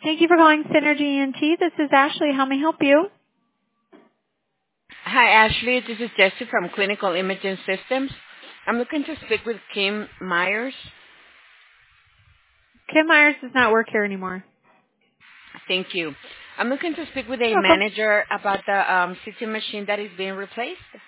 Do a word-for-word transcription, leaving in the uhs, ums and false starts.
Thank you for calling Synergy E N T. This is Ashley. How may I help you? Hi, Ashley. This is Jessie from Clinical Imaging Systems. I'm looking to speak with Kim Myers. Kim Myers does not work here anymore. Thank you. I'm looking to speak with a Welcome. manager about the um, C T machine that is being replaced.